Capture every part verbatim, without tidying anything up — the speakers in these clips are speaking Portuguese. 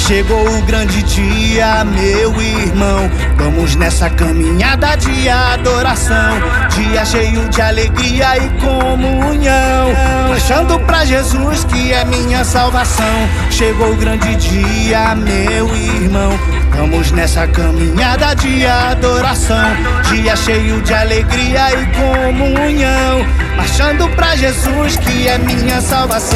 Chegou o grande dia, meu irmão. Vamos nessa caminhada de adoração, dia cheio de alegria e comunhão, marchando pra Jesus que é minha salvação. Chegou o grande dia, meu irmão. Vamos nessa caminhada de adoração, dia cheio de alegria e comunhão, marchando pra Jesus que é minha salvação.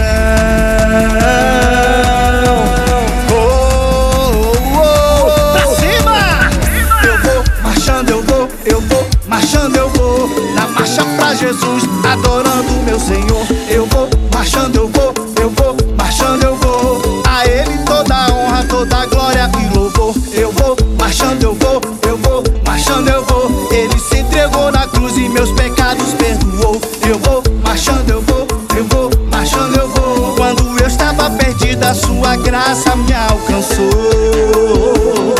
Eu vou, marchando eu vou, na marcha pra Jesus, adorando meu Senhor. Eu vou, marchando eu vou, eu vou, marchando eu vou, a Ele toda a honra, toda a glória e louvor. Eu vou, marchando eu vou, eu vou, marchando eu vou, Ele se entregou na cruz e meus pecados perdoou. Eu vou, marchando eu vou, eu vou, marchando eu vou, quando eu estava perdida, a sua graça me alcançou.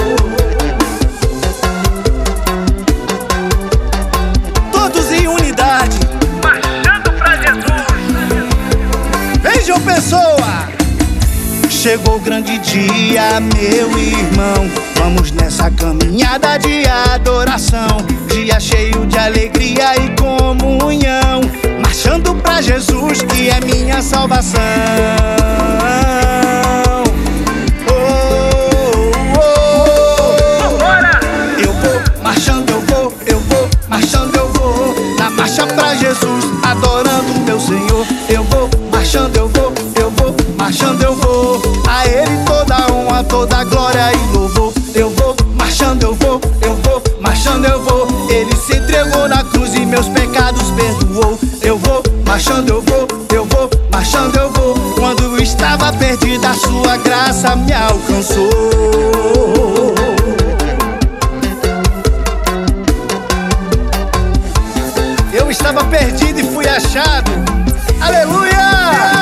Pessoa, chegou o grande dia, meu irmão. Vamos nessa caminhada de adoração, dia cheio de alegria e comunhão, marchando pra Jesus que é minha salvação. Oh, oh, oh. Eu vou, marchando eu vou, eu vou, marchando eu vou, na marcha pra Jesus, adorando meu Senhor. Eu vou, marchando eu vou, eu vou, marchando eu vou, a Ele toda a honra, toda a glória e louvor. Eu vou, marchando eu vou, eu vou, marchando eu vou, Ele se entregou na cruz e meus pecados perdoou. Eu vou, marchando eu vou, eu vou, marchando eu vou, quando estava perdida, a sua graça me alcançou. Eu estava perdido e fui achado. Aleluia!